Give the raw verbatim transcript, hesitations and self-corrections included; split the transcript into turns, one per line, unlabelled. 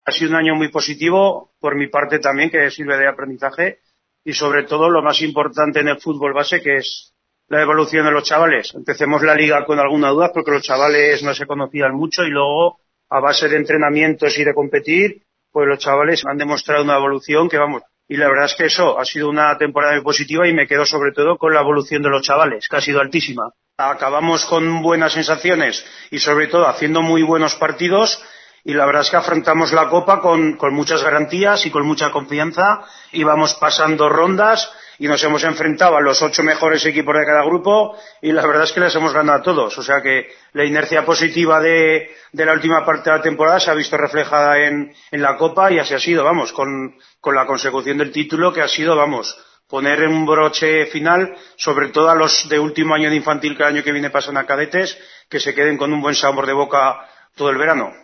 Ha sido un año muy positivo, por mi parte también, que sirve de aprendizaje, y sobre todo lo más importante en el fútbol base, que es la evolución de los chavales. Empecemos la liga con alguna duda, porque los chavales no se conocían mucho, y luego, a base de entrenamientos y de competir, pues los chavales han demostrado una evolución que vamos. Y la verdad es que eso ha sido una temporada muy positiva, y me quedo sobre todo con la evolución de los chavales, que ha sido altísima. Acabamos con buenas sensaciones y sobre todo haciendo muy buenos partidos, y la verdad es que afrontamos la Copa con, con muchas garantías y con mucha confianza, y vamos pasando rondas y nos hemos enfrentado a los ocho mejores equipos de cada grupo, y la verdad es que les hemos ganado a todos. O sea que la inercia positiva de, de la última parte de la temporada se ha visto reflejada en, en la Copa, y así ha sido, vamos, con, con la consecución del título, que ha sido, vamos, poner un broche final, sobre todo a los de último año de infantil, que el año que viene pasan a cadetes, que se queden con un buen sabor de boca todo el verano.